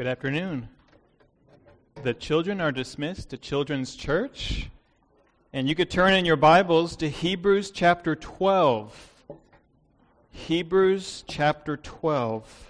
Good afternoon. The children are dismissed to Children's Church, and you could turn in your Bibles to Hebrews chapter 12. Hebrews chapter 12.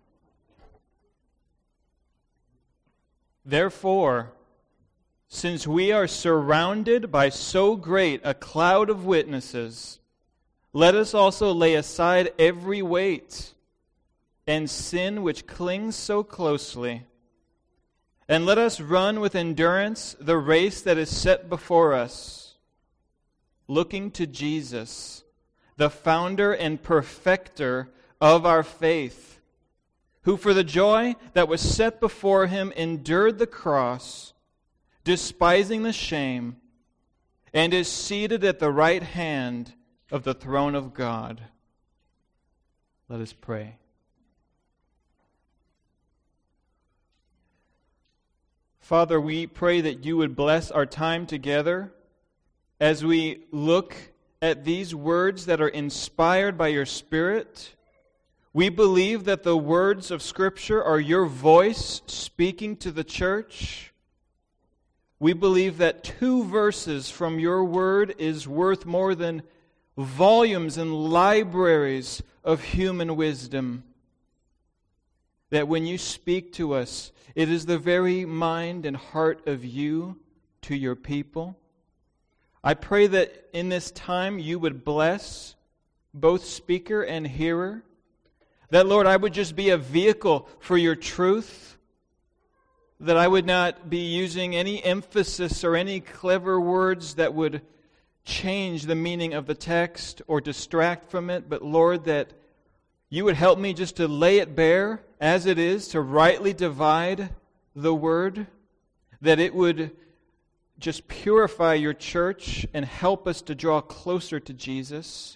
Therefore, since we are surrounded by so great a cloud of witnesses, let us also lay aside every weight and sin which clings so closely, and let us run with endurance the race that is set before us, looking to Jesus, the founder and perfecter of our faith, who for the joy that was set before him endured the cross, despising the shame, and is seated at the right hand of the throne of God. Let us pray. Father, we pray that you would bless our time together as we look at these words that are inspired by your Spirit. We believe that the words of Scripture are your voice speaking to the church. We believe that 2 verses from your word is worth more than volumes and libraries of human wisdom. That when you speak to us, it is the very mind and heart of you to your people. I pray that in this time you would bless both speaker and hearer. That, Lord, I would just be a vehicle for your truth. That I would not be using any emphasis or any clever words that would change the meaning of the text or distract from it. But, Lord, that you would help me just to lay it bare as it is, to rightly divide the word, that it would just purify your church and help us to draw closer to Jesus.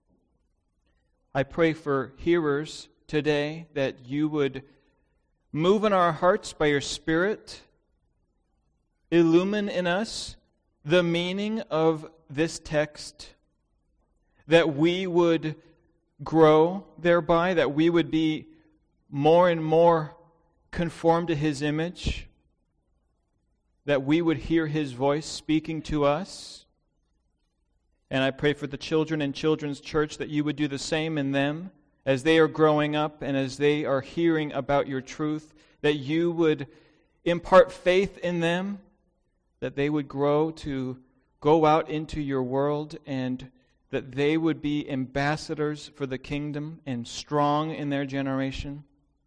I pray for hearers today that you would move in our hearts by your Spirit, illumine in us the meaning of this text, that we would grow thereby, that we would be more and more conformed to His image, that we would hear His voice speaking to us. And I pray for the children in Children's Church that you would do the same in them as they are growing up and as they are hearing about your truth, that you would impart faith in them, that they would grow to go out into your world, and that they would be ambassadors for the kingdom and strong in their generation.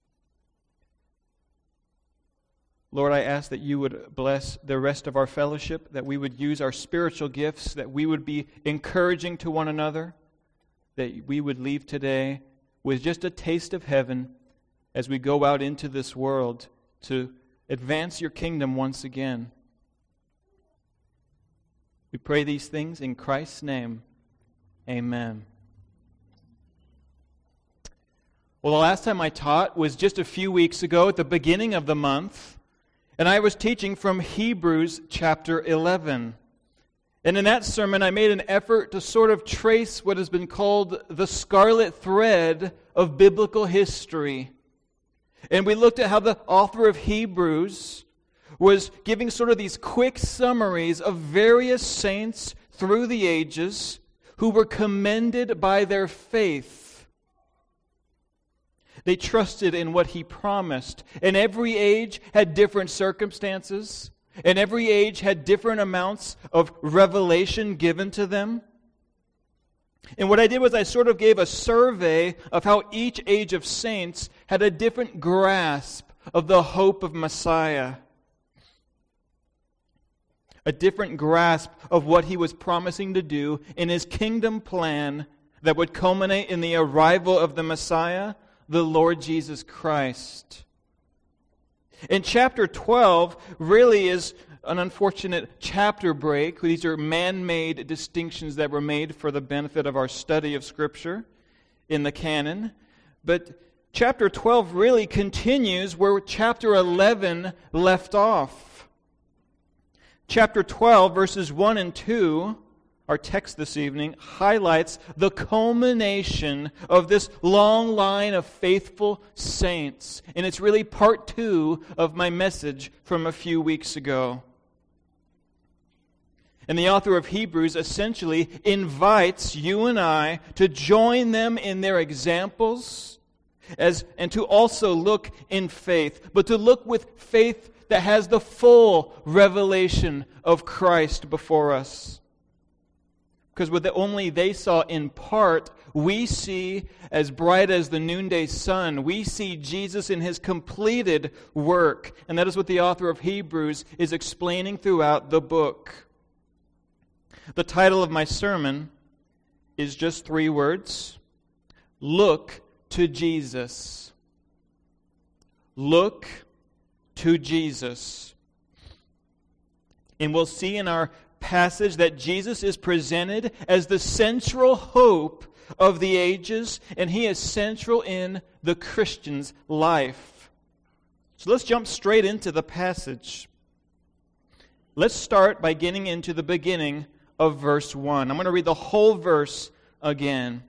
Lord, I ask that you would bless the rest of our fellowship, that we would use our spiritual gifts, that we would be encouraging to one another, that we would leave today with just a taste of heaven as we go out into this world to advance your kingdom once again. We pray these things in Christ's name. Amen. Well, the last time I taught was just a few weeks ago at the beginning of the month, and I was teaching from Hebrews chapter 11. And in that sermon, I made an effort to sort of trace what has been called the scarlet thread of biblical history. And we looked at how the author of Hebrews was giving sort of these quick summaries of various saints through the ages who were commended by their faith. They trusted in what he promised. And every age had different circumstances. And every age had different amounts of revelation given to them. And what I did was I sort of gave a survey of how each age of saints had a different grasp of the hope of Messiah. A different grasp of what he was promising to do in his kingdom plan that would culminate in the arrival of the Messiah, the Lord Jesus Christ. In chapter 12 really is an unfortunate chapter break. These are man-made distinctions that were made for the benefit of our study of Scripture in the canon. But chapter 12 really continues where chapter 11 left off. Chapter 12, verses 1 and 2, our text this evening highlights the culmination of this long line of faithful saints. And it's really part 2 of my message from a few weeks ago. And the author of Hebrews essentially invites you and I to join them in their examples and to also look in faith, but to look with faith that has the full revelation of Christ before us. Because what only they saw in part, we see as bright as the noonday sun. We see Jesus in His completed work. And that is what the author of Hebrews is explaining throughout the book. The title of my sermon is just 3 words. Look to Jesus. Look to Jesus. And we'll see in our passage that Jesus is presented as the central hope of the ages, and He is central in the Christian's life. So let's jump straight into the passage. Let's start by getting into the beginning of verse 1. I'm going to read the whole verse again.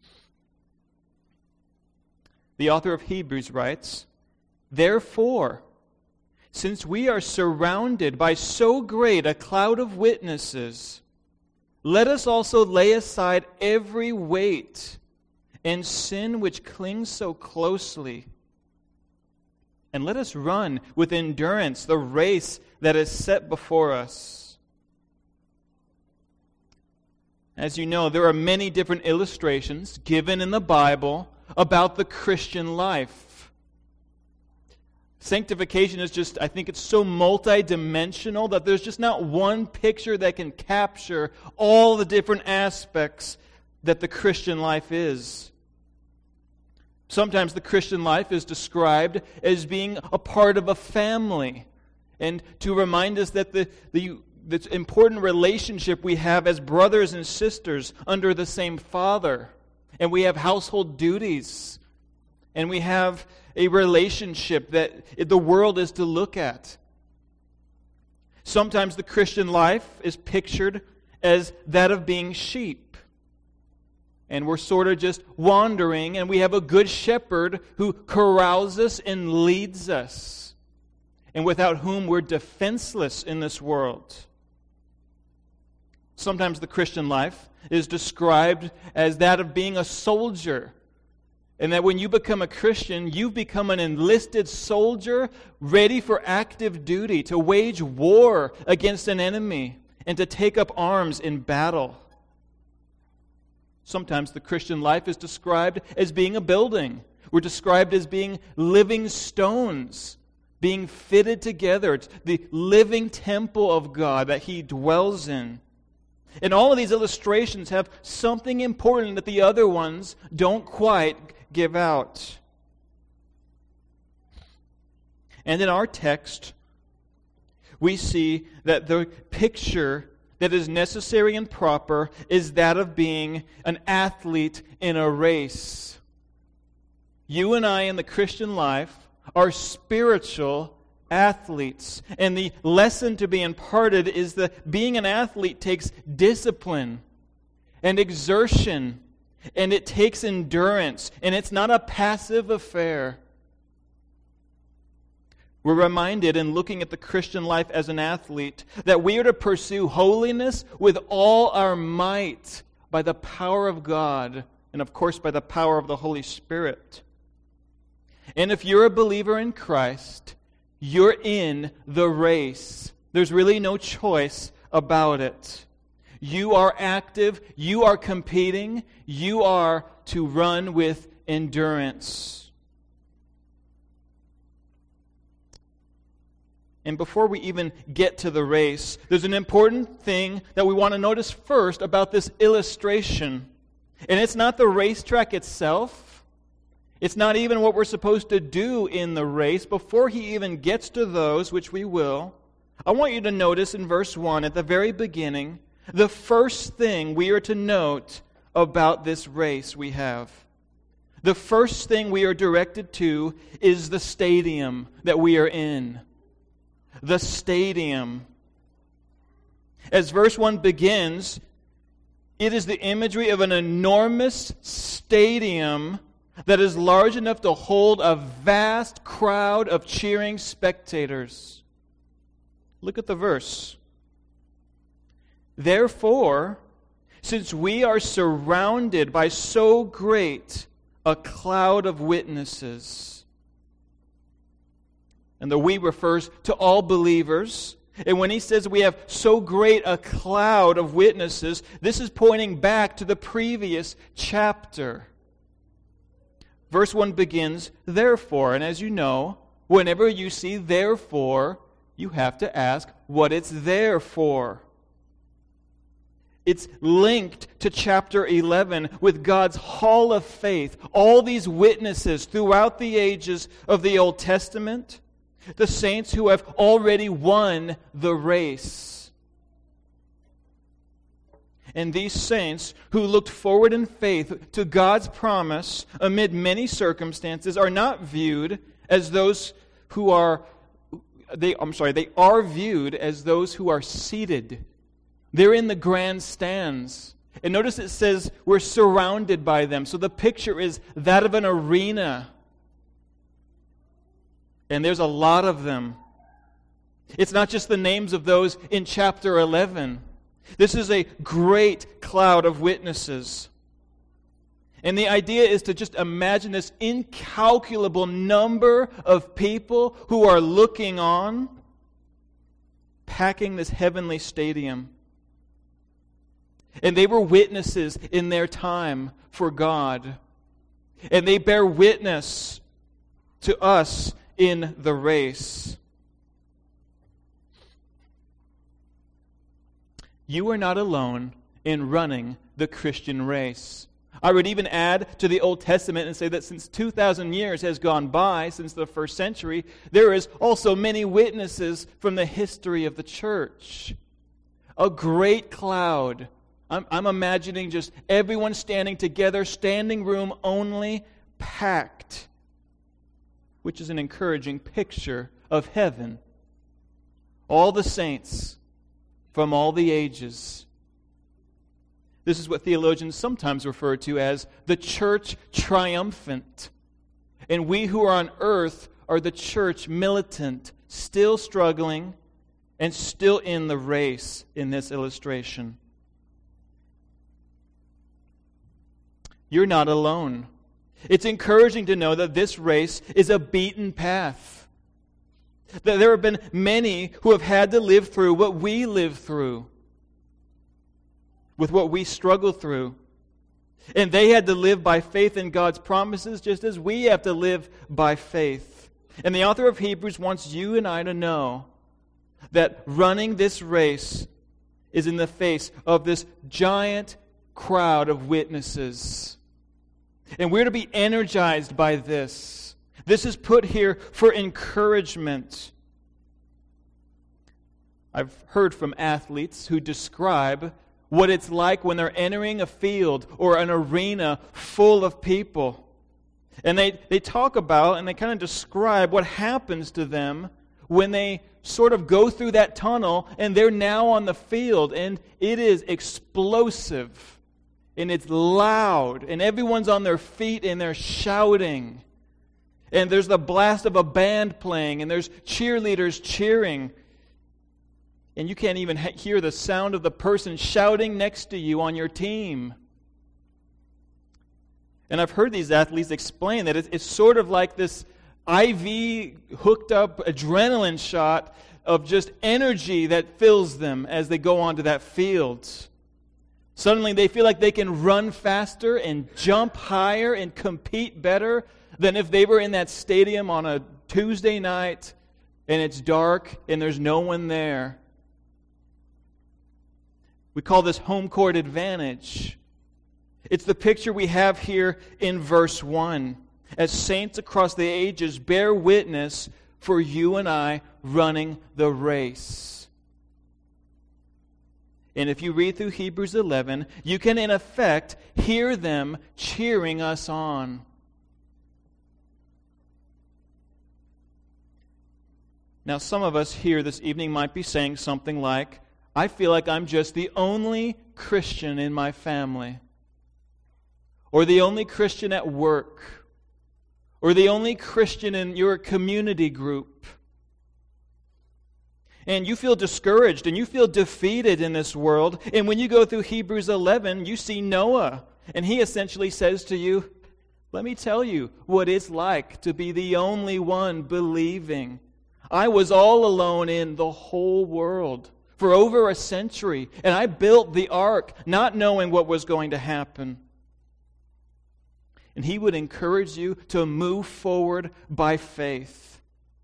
The author of Hebrews writes, "Therefore, since we are surrounded by so great a cloud of witnesses, let us also lay aside every weight and sin which clings so closely, and let us run with endurance the race that is set before us." As you know, there are many different illustrations given in the Bible about the Christian life. Sanctification is just, I think it's so multidimensional that there's just not one picture that can capture all the different aspects that the Christian life is. Sometimes the Christian life is described as being a part of a family, and to remind us that the important relationship we have as brothers and sisters under the same Father, and we have household duties, and we have a relationship that the world is to look at. Sometimes the Christian life is pictured as that of being sheep. And we're sort of just wandering, and we have a good shepherd who corrals us and leads us, and without whom we're defenseless in this world. Sometimes the Christian life is described as that of being a soldier, and that when you become a Christian, you've become an enlisted soldier ready for active duty, to wage war against an enemy and to take up arms in battle. Sometimes the Christian life is described as being a building. We're described as being living stones, being fitted together. It's the living temple of God that He dwells in. And all of these illustrations have something important that the other ones don't quite give out. And in our text, we see that the picture that is necessary and proper is that of being an athlete in a race. You and I in the Christian life are spiritual athletes. And the lesson to be imparted is that being an athlete takes discipline and exertion, and it takes endurance, and it's not a passive affair. We're reminded in looking at the Christian life as an athlete that we are to pursue holiness with all our might by the power of God and, of course, by the power of the Holy Spirit. And if you're a believer in Christ, you're in the race. There's really no choice about it. You are active, you are competing, you are to run with endurance. And before we even get to the race, there's an important thing that we want to notice first about this illustration. And it's not the racetrack itself. It's not even what we're supposed to do in the race. Before he even gets to those, which we will, I want you to notice in verse 1 at the very beginning, the first thing we are to note about this race we have. The first thing we are directed to is the stadium that we are in. The stadium. As verse 1 begins, It is the imagery of an enormous stadium that is large enough to hold a vast crowd of cheering spectators. Look at the verse. Therefore, since we are surrounded by so great a cloud of witnesses, and the we refers to all believers. And when he says we have so great a cloud of witnesses, this is pointing back to the previous chapter. Verse 1 begins, therefore. And as you know, whenever you see therefore, you have to ask what it's there for. It's linked to chapter 11 with God's hall of faith. All these witnesses throughout the ages of the Old Testament, the saints who have already won the race. And these saints who looked forward in faith to God's promise amid many circumstances are not viewed as those who are, they are viewed as those who are seated. They're in the grandstands. And notice it says we're surrounded by them. So the picture is that of an arena. And there's a lot of them. It's not just the names of those in chapter 11. This is a great cloud of witnesses. And the idea is to just imagine this incalculable number of people who are looking on, packing this heavenly stadium. And they were witnesses in their time for God. And they bear witness to us in the race. You are not alone in running the Christian race. I would even add to the Old Testament and say that since 2,000 years has gone by, since the first century, there is also many witnesses from the history of the church. A great cloud. I'm imagining just everyone standing together, standing room only, packed, which is an encouraging picture of heaven. All the saints from all the ages. This is what theologians sometimes refer to as the church triumphant. And we who are on earth are the church militant, still struggling and still in the race in this illustration. You're not alone. It's encouraging to know that this race is a beaten path. That there have been many who have had to live through what we live through, with what we struggle through. And they had to live by faith in God's promises just as we have to live by faith. And the author of Hebrews wants you and I to know that running this race is in the face of this giant crowd of witnesses. And we're to be energized by this. This is put here for encouragement. I've heard from athletes who describe what it's like when they're entering a field or an arena full of people. And they talk about and they kind of describe what happens to them when they sort of go through that tunnel and they're now on the field. And it is explosive. And it's loud, and everyone's on their feet, and they're shouting. And there's the blast of a band playing, and there's cheerleaders cheering. And you can't even hear the sound of the person shouting next to you on your team. And I've heard these athletes explain that it's sort of like this IV hooked up adrenaline shot of just energy that fills them as they go onto that field. Suddenly they feel like they can run faster and jump higher and compete better than if they were in that stadium on a Tuesday night and it's dark and there's no one there. We call this home court advantage. It's the picture we have here in verse 1. As saints across the ages bear witness for you and I running the race. And if you read through Hebrews 11, you can in effect hear them cheering us on. Now some of us here this evening might be saying something like, I feel like I'm just the only Christian in my family, or the only Christian at work, or the only Christian in your community group, and you feel discouraged and you feel defeated in this world, and when you go through Hebrews 11, you see Noah, and he essentially says to you, let me tell you what it's like to be the only one believing. I was all alone in the whole world for over a century, and I built the ark not knowing what was going to happen. And he would encourage you to move forward by faith.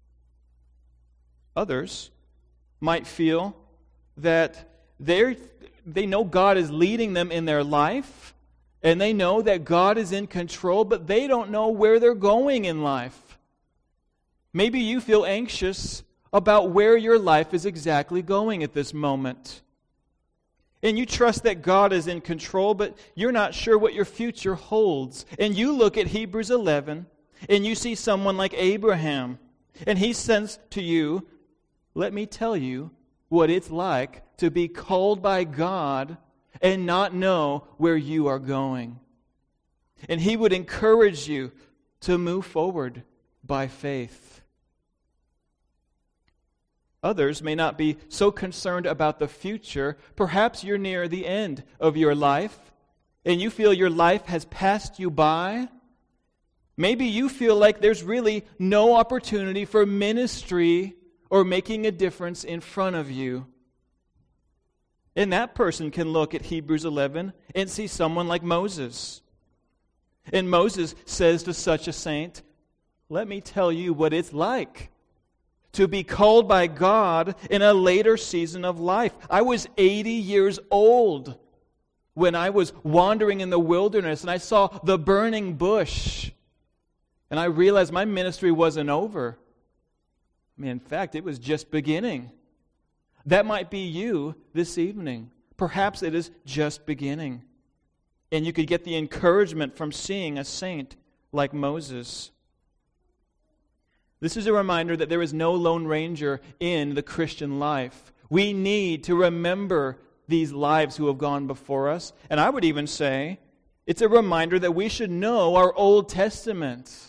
Others might feel that they know God is leading them in their life, and they know that God is in control, but they don't know where they're going in life. Maybe you feel anxious about where your life is exactly going at this moment. And you trust that God is in control, but you're not sure what your future holds. And you look at Hebrews 11, and you see someone like Abraham, and he says to you, let me tell you what it's like to be called by God and not know where you are going. And he would encourage you to move forward by faith. Others may not be so concerned about the future. Perhaps you're near the end of your life, and you feel your life has passed you by. Maybe you feel like there's really no opportunity for ministry or making a difference in front of you. And that person can look at Hebrews 11 and see someone like Moses. And Moses says to such a saint, let me tell you what it's like to be called by God in a later season of life. I was 80 years old when I was wandering in the wilderness and I saw the burning bush. And I realized my ministry wasn't over. In fact, it was just beginning. That might be you this evening. Perhaps it is just beginning. And you could get the encouragement from seeing a saint like Moses. This is a reminder that there is no lone ranger in the Christian life. We need to remember these lives who have gone before us. And I would even say it's a reminder that we should know our Old Testament.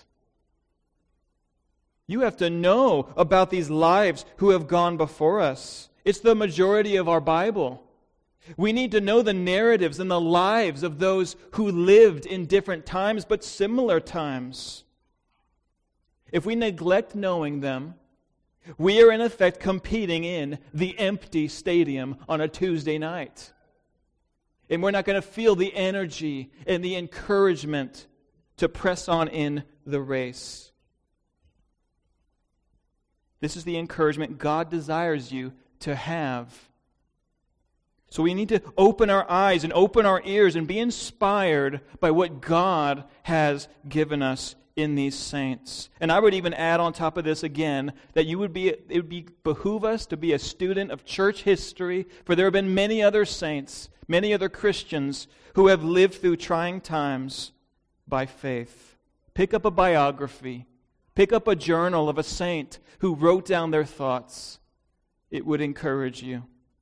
You have to know about these lives who have gone before us. It's the majority of our Bible. We need to know the narratives and the lives of those who lived in different times, but similar times. If we neglect knowing them, we are in effect competing in the empty stadium on a Tuesday night. And we're not going to feel the energy and the encouragement to press on in the race. This is the encouragement God desires you to have. So we need to open our eyes and open our ears and be inspired by what God has given us in these saints. And I would even add on top of this again that it would behoove us to be a student of church history, for there have been many other saints, many other Christians who have lived through trying times by faith. Pick up a biography. Pick up a journal of a saint who wrote down their thoughts. It would encourage you.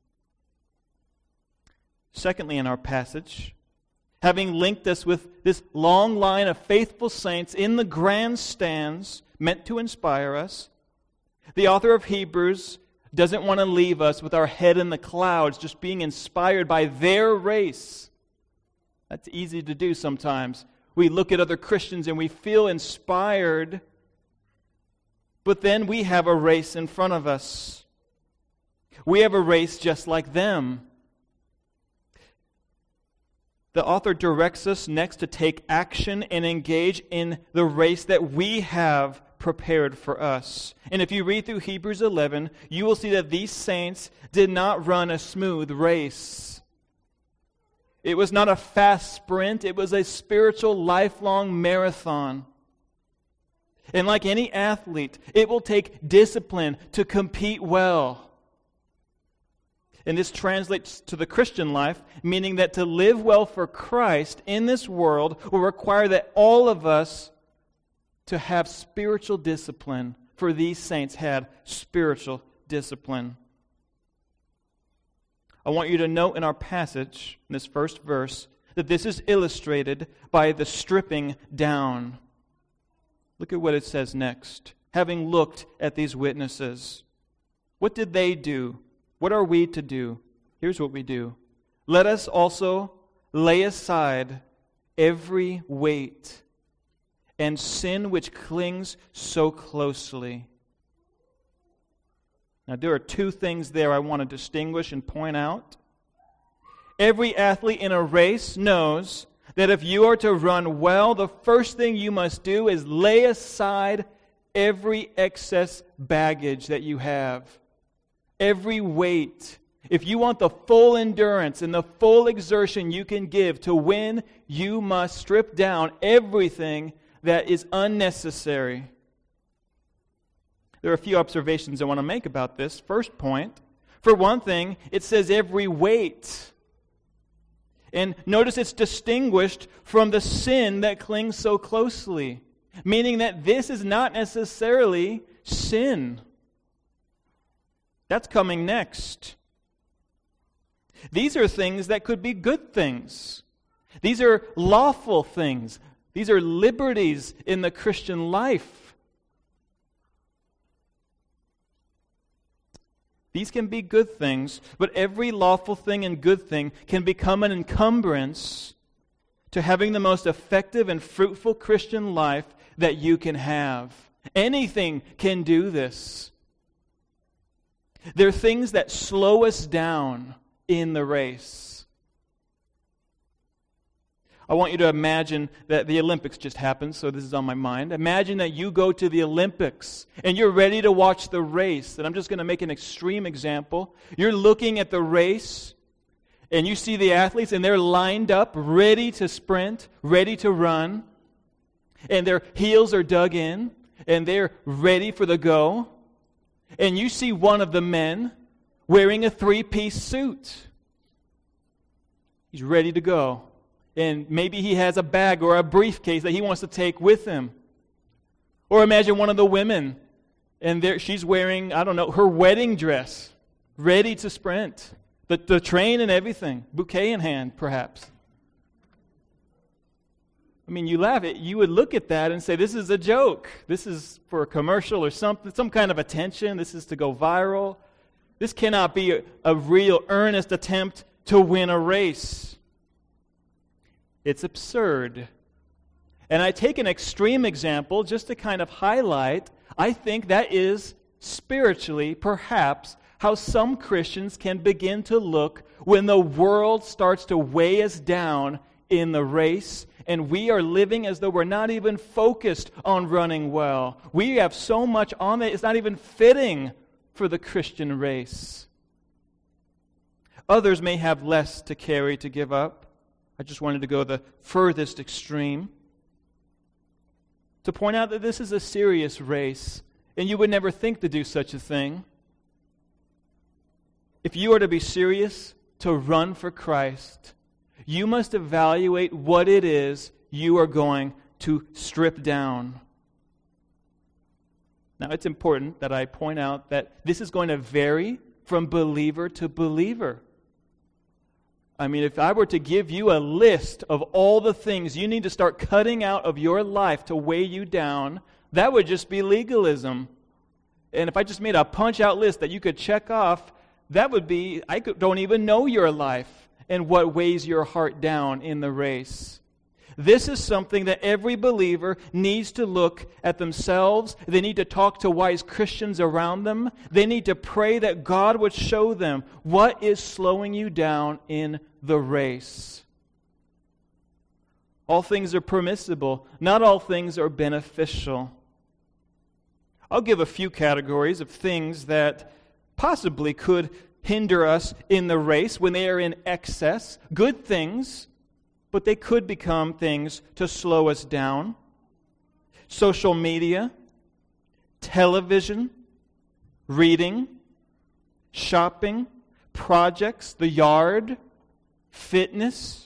Secondly, in our passage, having linked us with this long line of faithful saints in the grandstands meant to inspire us, the author of Hebrews doesn't want to leave us with our head in the clouds, just being inspired by their race. That's easy to do sometimes. We look at other Christians and we feel inspired, but then we have a race in front of us. We have a race just like them. The author directs us next to take action and engage in the race that we have prepared for us. And if you read through Hebrews 11, you will see that these saints did not run a smooth race. It was not a fast sprint. It was a spiritual, lifelong marathon. And like any athlete, it will take discipline to compete well. And this translates to the Christian life, meaning that to live well for Christ in this world will require that all of us to have spiritual discipline, for these saints had spiritual discipline. I want you to note in our passage, in this first verse, that this is illustrated by the stripping down. Look at what it says next. Having looked at these witnesses, what did they do? What are we to do? Here's what we do. Let us also lay aside every weight and sin which clings so closely. Now, there are two things there I want to distinguish and point out. Every athlete in a race knows that if you are to run well, the first thing you must do is lay aside every excess baggage that you have, every weight. If you want the full endurance and the full exertion you can give to win, you must strip down everything that is unnecessary. There are a few observations I want to make about this. First point, for one thing, it says every weight. And notice it's distinguished from the sin that clings so closely, meaning that this is not necessarily sin. That's coming next. These are things that could be good things. These are lawful things. These are liberties in the Christian life. These can be good things, but every lawful thing and good thing can become an encumbrance to having the most effective and fruitful Christian life that you can have. Anything can do this. There are things that slow us down in the race. I want you to imagine that the Olympics just happened, so this is on my mind. Imagine that you go to the Olympics and you're ready to watch the race. And I'm just going to make an extreme example. You're looking at the race and you see the athletes and they're lined up, ready to sprint, ready to run. And their heels are dug in and they're ready for the go. And you see one of the men wearing a three-piece suit. He's ready to go. And maybe he has a bag or a briefcase that he wants to take with him. Or imagine one of the women, and she's wearing, I don't know, her wedding dress, ready to sprint. The train and everything, bouquet in hand, perhaps. I mean, you laugh at, you would look at that and say, this is a joke. This is for a commercial or something, some kind of attention. This is to go viral. This cannot be a real, earnest attempt to win a race. It's absurd. And I take an extreme example just to kind of highlight, I think that is spiritually, perhaps, how some Christians can begin to look when the world starts to weigh us down in the race, and we are living as though we're not even focused on running well. We have so much on that it's not even fitting for the Christian race. Others may have less to carry, to give up. I just wanted to go the furthest extreme to point out that this is a serious race, and you would never think to do such a thing. If you are to be serious to run for Christ, you must evaluate what it is you are going to strip down. Now, it's important that I point out that this is going to vary from believer to believer. I mean, if I were to give you a list of all the things you need to start cutting out of your life to weigh you down, that would just be legalism. And if I just made a punch-out list that you could check off, that would be, don't even know your life and what weighs your heart down in the race. This is something that every believer needs to look at themselves. They need to talk to wise Christians around them. They need to pray that God would show them what is slowing you down in the race. All things are permissible. Not all things are beneficial. I'll give a few categories of things that possibly could hinder us in the race when they are in excess. Good things, but they could become things to slow us down. Social media, television, reading, shopping, projects, the yard, fitness,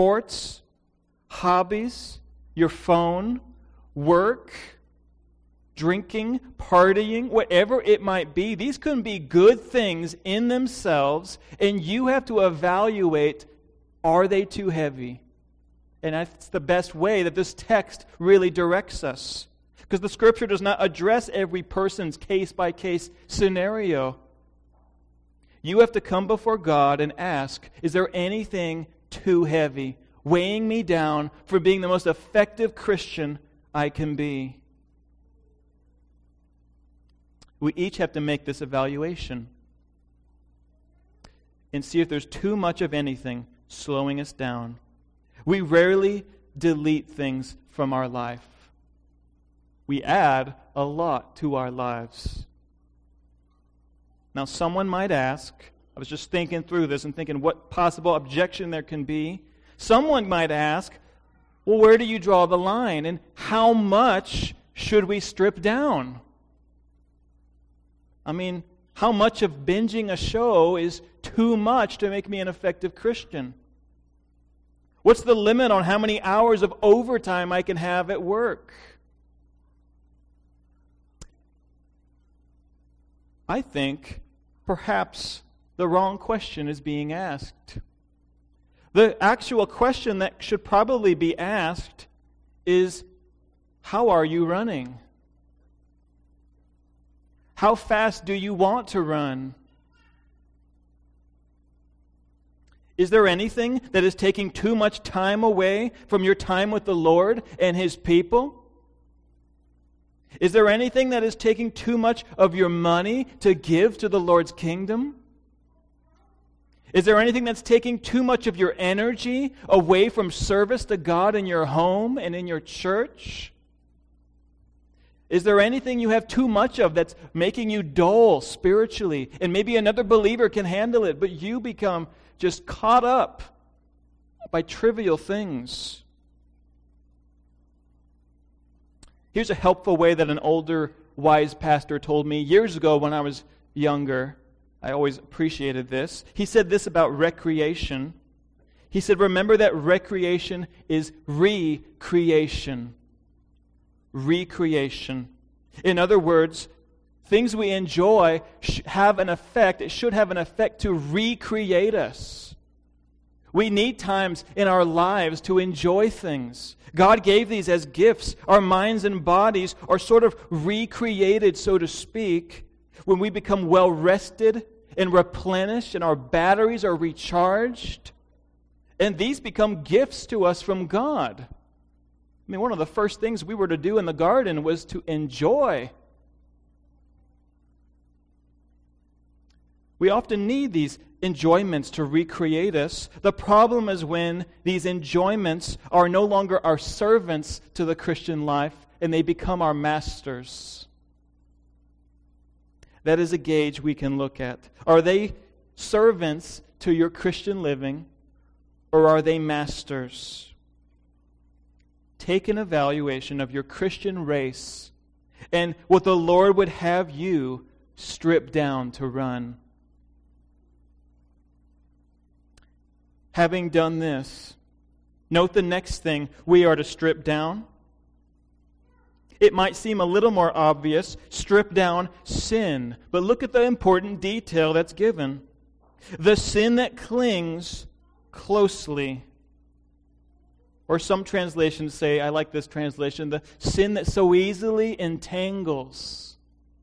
sports, hobbies, your phone, work, drinking, partying, whatever it might be. These can be good things in themselves, and you have to evaluate, are they too heavy? And that's the best way that this text really directs us. Because the Scripture does not address every person's case-by-case scenario. You have to come before God and ask, is there anything too heavy, weighing me down for being the most effective Christian I can be? We each have to make this evaluation and see if there's too much of anything slowing us down. We rarely delete things from our life. We add a lot to our lives. Now, someone might ask, I was just thinking through this and thinking what possible objection there can be. Someone might ask, well, where do you draw the line? And how much should we strip down? I mean, how much of binging a show is too much to make me an effective Christian? What's the limit on how many hours of overtime I can have at work? I think perhaps the wrong question is being asked. The actual question that should probably be asked is, how are you running? How fast do you want to run? Is there anything that is taking too much time away from your time with the Lord and His people? Is there anything that is taking too much of your money to give to the Lord's kingdom? Is there anything that's taking too much of your energy away from service to God in your home and in your church? Is there anything you have too much of that's making you dull spiritually? And maybe another believer can handle it, but you become just caught up by trivial things. Here's a helpful way that an older, wise pastor told me years ago when I was younger. I always appreciated this. He said this about recreation. He said, remember that recreation is recreation. Recreation. In other words, things we enjoy have an effect. It should have an effect to recreate us. We need times in our lives to enjoy things. God gave these as gifts. Our minds and bodies are sort of recreated, so to speak, when we become well rested and replenished and our batteries are recharged. And these become gifts to us from God. I mean, one of the first things we were to do in the garden was to enjoy. We often need these enjoyments to recreate us. The problem is when these enjoyments are no longer our servants to the Christian life and they become our masters. That is a gauge we can look at. Are they servants to your Christian living, or are they masters? Take an evaluation of your Christian race and what the Lord would have you strip down to run. Having done this, note the next thing we are to strip down. It might seem a little more obvious, strip down sin. But look at the important detail that's given. The sin that clings closely. Or some translations say, I like this translation, the sin that so easily entangles.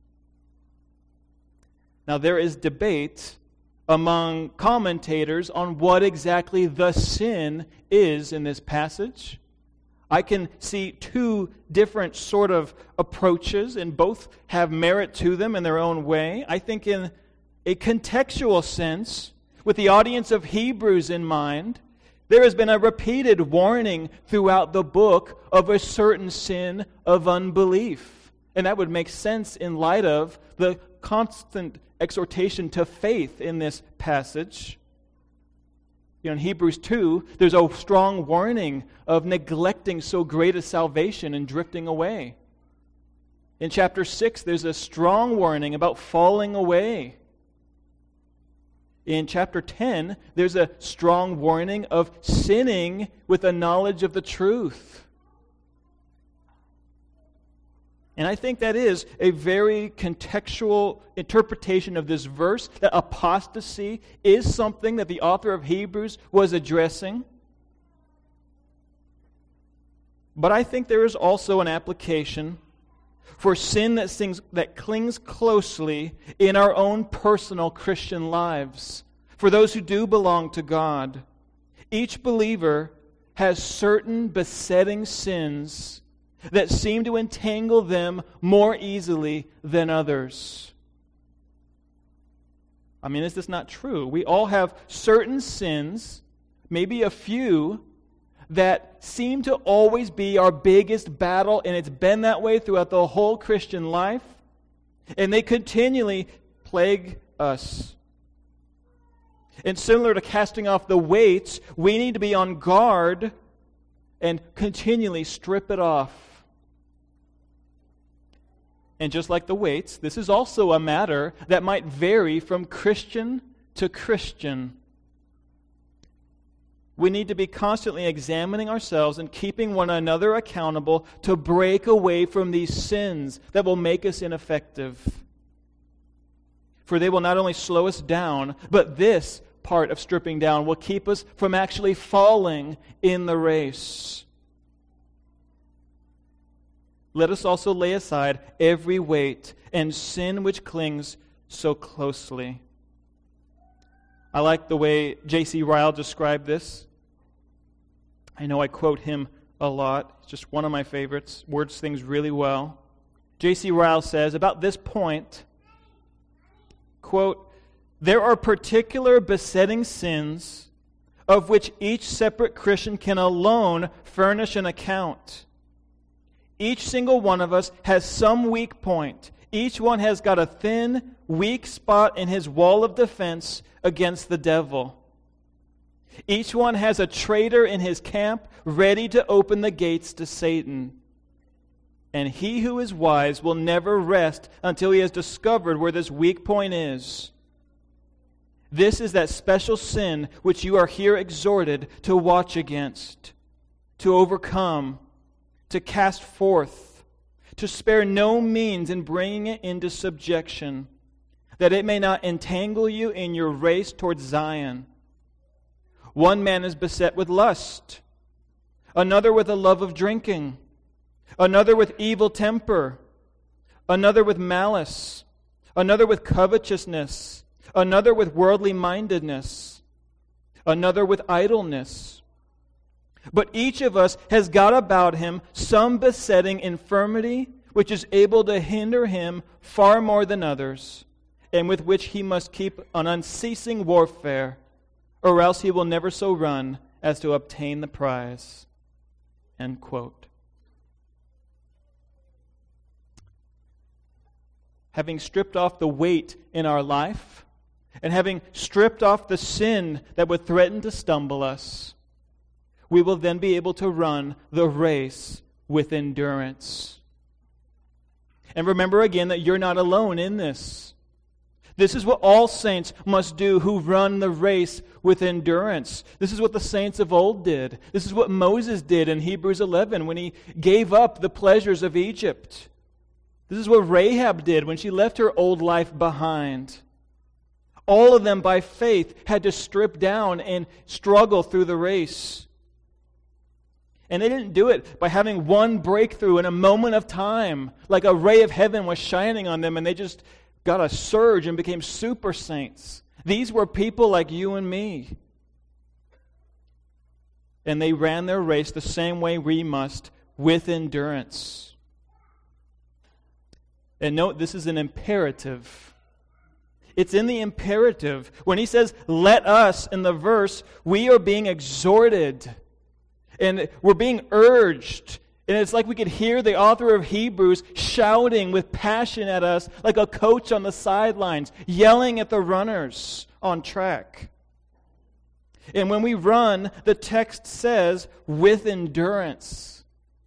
Now there is debate among commentators on what exactly the sin is in this passage. I can see two different sort of approaches, and both have merit to them in their own way. I think in a contextual sense, with the audience of Hebrews in mind, there has been a repeated warning throughout the book of a certain sin of unbelief. And that would make sense in light of the constant exhortation to faith in this passage. In Hebrews 2, there's a strong warning of neglecting so great a salvation and drifting away. In chapter 6, there's a strong warning about falling away. In chapter 10, there's a strong warning of sinning with a knowledge of the truth. And I think that is a very contextual interpretation of this verse, that apostasy is something that the author of Hebrews was addressing. But I think there is also an application for sin that clings closely in our own personal Christian lives, for those who do belong to God. Each believer has certain besetting sins that seem to entangle them more easily than others. I mean, is this not true? We all have certain sins, maybe a few, that seem to always be our biggest battle, and it's been that way throughout the whole Christian life, and they continually plague us. And similar to casting off the weights, we need to be on guard and continually strip it off. And just like the weights, this is also a matter that might vary from Christian to Christian. We need to be constantly examining ourselves and keeping one another accountable to break away from these sins that will make us ineffective. For they will not only slow us down, but this part of stripping down will keep us from actually falling in the race. Let us also lay aside every weight and sin which clings so closely. I like the way J.C. Ryle described this. I know I quote him a lot. It's just one of my favorites. Words things really well. J.C. Ryle says, about this point, quote, "There are particular besetting sins of which each separate Christian can alone furnish an account. Each single one of us has some weak point. Each one has got a thin, weak spot in his wall of defense against the devil. Each one has a traitor in his camp ready to open the gates to Satan. And he who is wise will never rest until he has discovered where this weak point is. This is that special sin which you are here exhorted to watch against, to overcome, to cast forth, to spare no means in bringing it into subjection, that it may not entangle you in your race towards Zion. One man is beset with lust, another with a love of drinking, another with evil temper, another with malice, another with covetousness, another with worldly mindedness, another with idleness. But each of us has got about him some besetting infirmity which is able to hinder him far more than others, and with which he must keep an unceasing warfare, or else he will never so run as to obtain the prize." End quote. Having stripped off the weight in our life, and having stripped off the sin that would threaten to stumble us, we will then be able to run the race with endurance. And remember again that you're not alone in this. This is what all saints must do who run the race with endurance. This is what the saints of old did. This is what Moses did in Hebrews 11 when he gave up the pleasures of Egypt. This is what Rahab did when she left her old life behind. All of them, by faith, had to strip down and struggle through the race. And they didn't do it by having one breakthrough in a moment of time, like a ray of heaven was shining on them and they just got a surge and became super saints. These were people like you and me. And they ran their race the same way we must, with endurance. And note, this is an imperative. It's in the imperative. When he says, "let us," in the verse, we are being exhorted. And we're being urged. And it's like we could hear the author of Hebrews shouting with passion at us like a coach on the sidelines, yelling at the runners on track. And when we run, the text says, with endurance.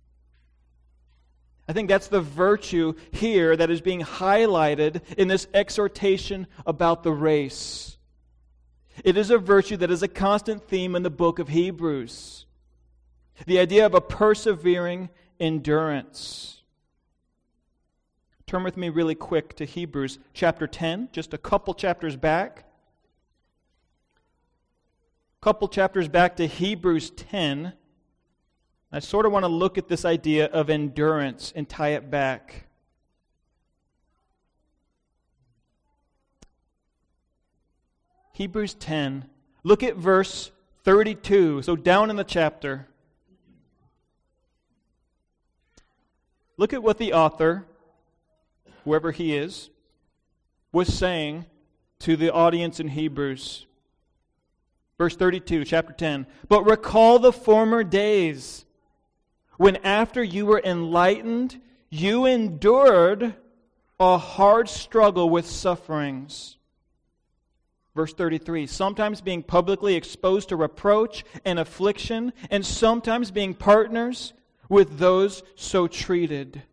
I think that's the virtue here that is being highlighted in this exhortation about the race. It is a virtue that is a constant theme in the book of Hebrews. The idea of a persevering endurance. turn with me really quick to Hebrews chapter 10, just a couple chapters back. Couple chapters back to Hebrews 10. I sort of want to look at this idea of endurance and tie it back. Hebrews 10. Look at verse 32. So down in the chapter. Look at what the author, whoever he is, was saying to the audience in Hebrews. Verse 32, chapter 10. But recall the former days, when after you were enlightened, you endured a hard struggle with sufferings. Verse 33, sometimes being publicly exposed to reproach and affliction, and sometimes being partners with those so treated.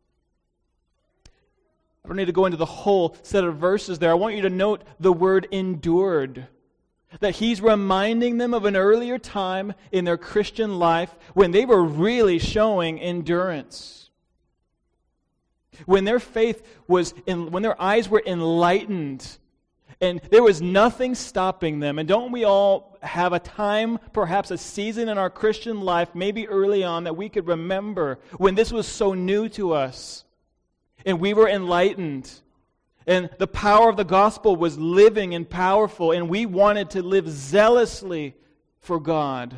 I don't need to go into the whole set of verses there. I want you to note the word endured. That he's reminding them of an earlier time in their Christian life when they were really showing endurance. When their faith was, when their eyes were enlightened, and there was nothing stopping them. And don't we all have a time, perhaps a season in our Christian life, maybe early on, that we could remember when this was so new to us, and we were enlightened, and the power of the gospel was living and powerful, and we wanted to live zealously for God.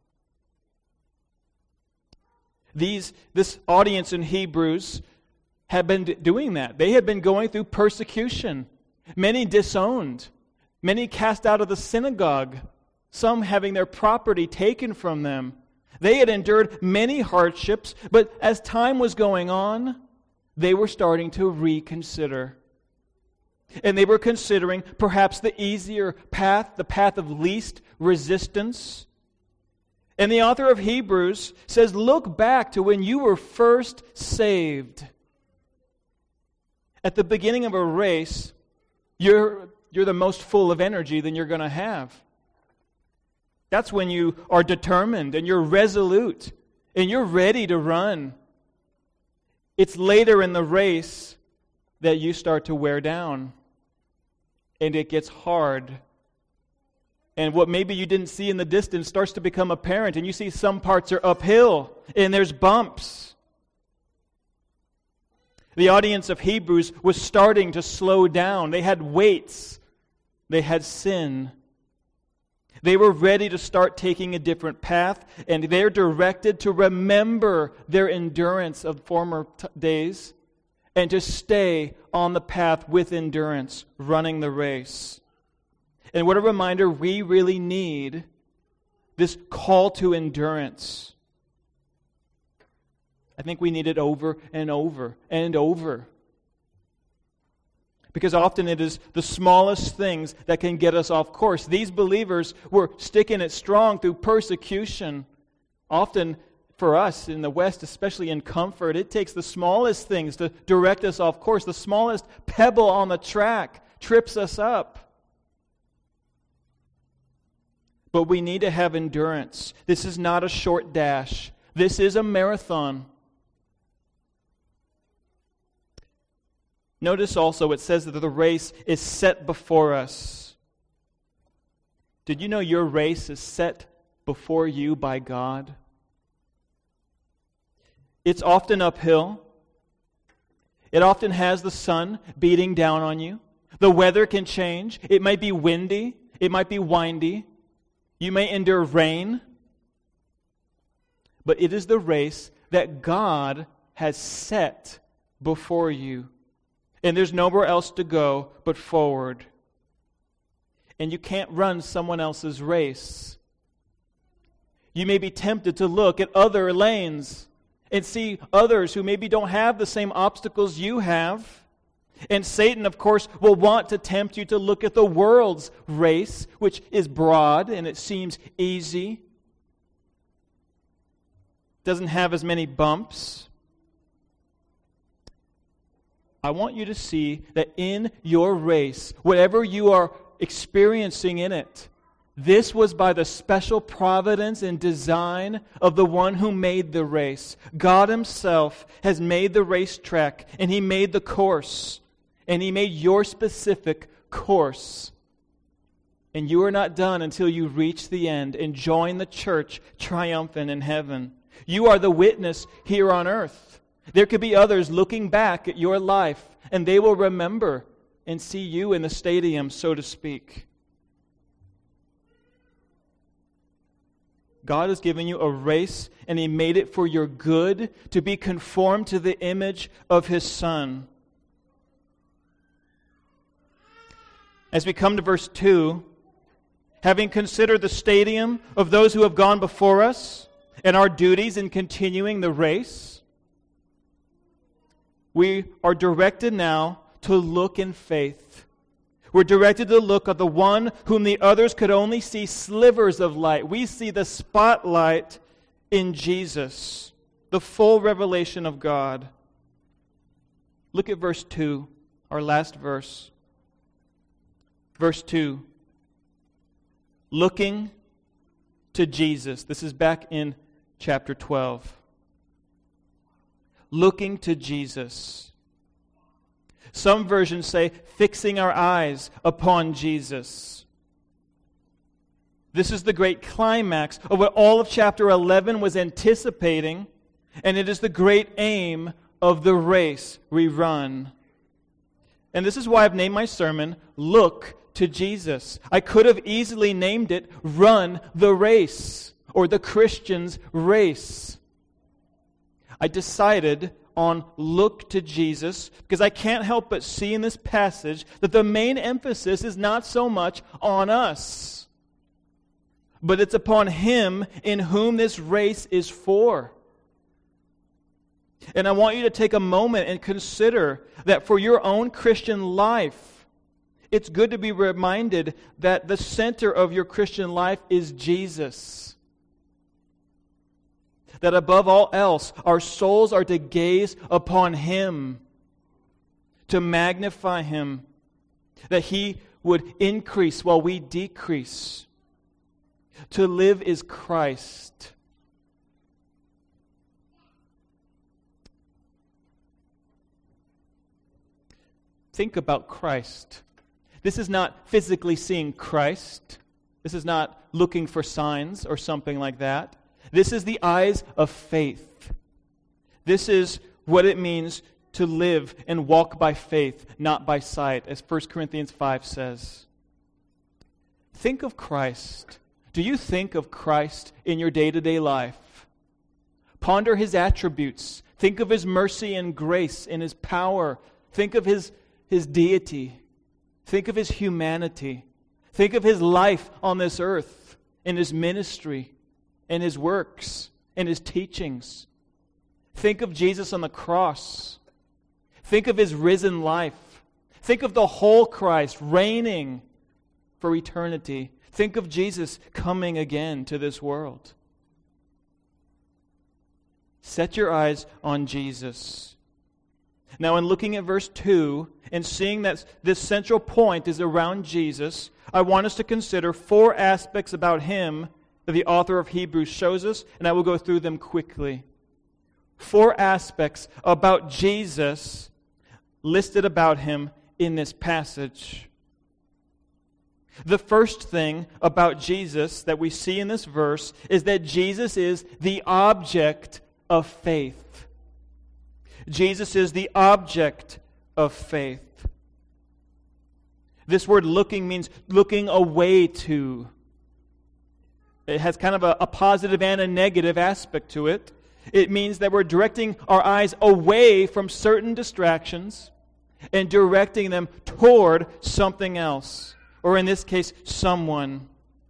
This audience in Hebrews had been doing that. They had been going through persecution. Many disowned, many cast out of the synagogue, some having their property taken from them. They had endured many hardships, but as time was going on, they were starting to reconsider. And they were considering perhaps the easier path, the path of least resistance. And the author of Hebrews says, look back to when you were first saved. At the beginning of a race, you're the most full of energy than you're going to have. That's when you are determined and you're resolute and you're ready to run. It's later in the race that you start to wear down and it gets hard. And what maybe you didn't see in the distance starts to become apparent, and you see some parts are uphill and there's bumps. The audience of Hebrews was starting to slow down. They had weights. They had sin. They were ready to start taking a different path, and they're directed to remember their endurance of former days and to stay on the path with endurance, running the race. And what a reminder we really need, this call to endurance. I think we need it over and over and over. Because often it is the smallest things that can get us off course. These believers were sticking it strong through persecution. Often for us in the West, especially in comfort, it takes the smallest things to direct us off course. The smallest pebble on the track trips us up. But we need to have endurance. This is not a short dash. This is a marathon. Notice also it says that the race is set before us. Did you know your race is set before you by God? It's often uphill. It often has the sun beating down on you. The weather can change. It might be windy. It might be windy. You may endure rain. But it is the race that God has set before you. And there's nowhere else to go but forward. And you can't run someone else's race. You may be tempted to look at other lanes and see others who maybe don't have the same obstacles you have. And Satan, of course, will want to tempt you to look at the world's race, which is broad and it seems easy. Doesn't have as many bumps. I want you to see that in your race, whatever you are experiencing in it, This was by the special providence and design of the one who made the race. God Himself has made the racetrack, and He made the course, and He made your specific course. And you are not done until you reach the end and join the church triumphant in heaven. You are the witness here on earth. There could be others looking back at your life, and they will remember and see you in the stadium, so to speak. God has given you a race, and He made it for your good, to be conformed to the image of His Son. As we come to verse 2, having considered the stadium of those who have gone before us and our duties in continuing the race, we are directed now to look in faith. We're directed to look at the one whom the others could only see slivers of light. We see the spotlight in Jesus, the full revelation of God. Look at verse 2, our last verse. Verse 2. Looking to Jesus. This is back in chapter 12. Looking to Jesus. Some versions say, fixing our eyes upon Jesus. This is the great climax of what all of chapter 11 was anticipating, and it is the great aim of the race we run. And this is why I've named my sermon, Look to Jesus. I could have easily named it, Run the Race, or The Christian's Race. I decided on look to Jesus because I can't help but see in this passage that the main emphasis is not so much on us, but it's upon Him in whom this race is for. And I want you to take a moment and consider that for your own Christian life, it's good to be reminded that the center of your Christian life is Jesus. That above all else, our souls are to gaze upon Him, to magnify Him, that He would increase while we decrease. To live is Christ. Think about Christ. This is not physically seeing Christ. This is not looking for signs or something like that. This is the eyes of faith. This is what it means to live and walk by faith, not by sight, as 1 Corinthians 5 says. Think of Christ. Do you think of Christ in your day-to-day life? Ponder His attributes. Think of His mercy and grace and His power. Think of His deity. Think of His humanity. Think of His life on this earth, in His ministry, in His works, in His teachings. Think of Jesus on the cross. Think of His risen life. Think of the whole Christ reigning for eternity. Think of Jesus coming again to this world. Set your eyes on Jesus. Now, in looking at verse 2 and seeing that this central point is around Jesus, I want us to consider 4 aspects about Him that the author of Hebrews shows us, and I will go through them quickly. 4 aspects about Jesus listed about Him in this passage. The first thing about Jesus that we see in this verse is that Jesus is the object of faith. Jesus is the object of faith. This word looking means looking away to. It has kind of a positive and a negative aspect to it. It means that we're directing our eyes away from certain distractions and directing them toward something else, or in this case, someone.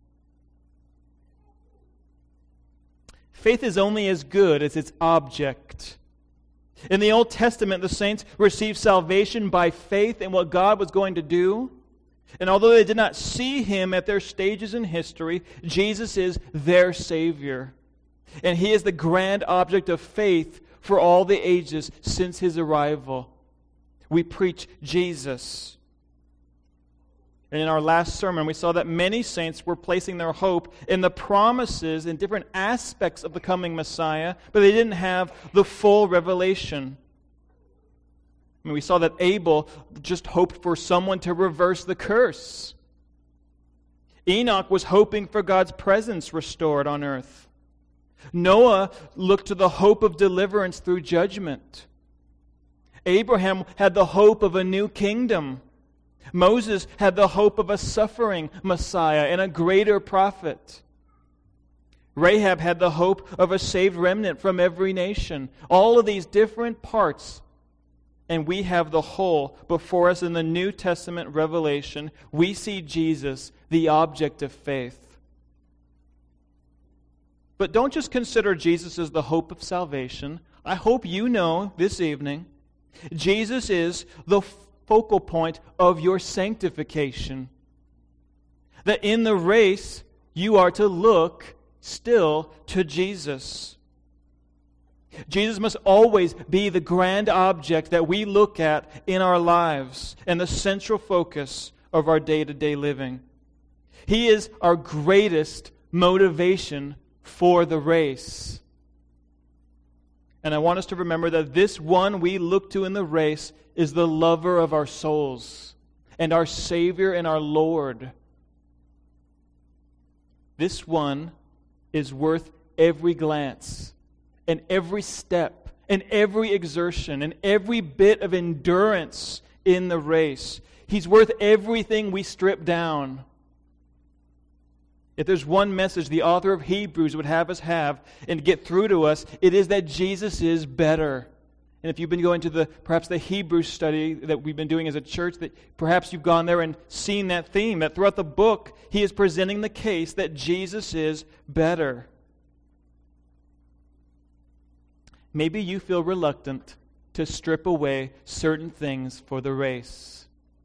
Faith is only as good as its object. In the Old Testament, the saints received salvation by faith in what God was going to do. And although they did not see Him at their stages in history, Jesus is their Savior. And He is the grand object of faith for all the ages since His arrival. We preach Jesus. And in our last sermon, we saw that many saints were placing their hope in the promises in different aspects of the coming Messiah, but they didn't have the full revelation. I mean, we saw that Abel just hoped for someone to reverse the curse. Enoch was hoping for God's presence restored on earth. Noah looked to the hope of deliverance through judgment. Abraham had the hope of a new kingdom. Moses had the hope of a suffering Messiah and a greater prophet. Rahab had the hope of a saved remnant from every nation. All of these different parts, and we have the whole before us in the New Testament revelation. We see Jesus, the object of faith. But don't just consider Jesus as the hope of salvation. I hope you know this evening, Jesus is the focal point of your sanctification. That in the race, you are to look still to Jesus. Jesus must always be the grand object that we look at in our lives and the central focus of our day-to-day living. He is our greatest motivation for the race. And I want us to remember that this one we look to in the race is the lover of our souls and our Savior and our Lord. This one is worth every glance and every step and every exertion and every bit of endurance in the race. He's worth everything we strip down. If there's one message the author of Hebrews would have us have and get through to us, it is that Jesus is better. And if you've been going to perhaps the Hebrew study that we've been doing as a church, that perhaps you've gone there and seen that theme, that throughout the book, he is presenting the case that Jesus is better. Maybe you feel reluctant to strip away certain things for the race.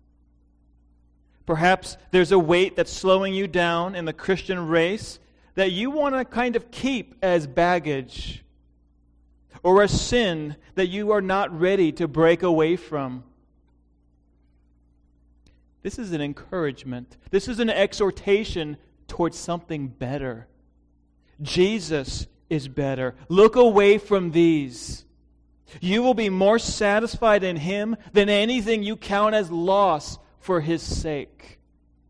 Perhaps there's a weight that's slowing you down in the Christian race that you want to kind of keep as baggage, or a sin that you are not ready to break away from. This is an encouragement. This is an exhortation towards something better. Jesus is better. Look away from these. You will be more satisfied in Him than anything you count as loss for His sake.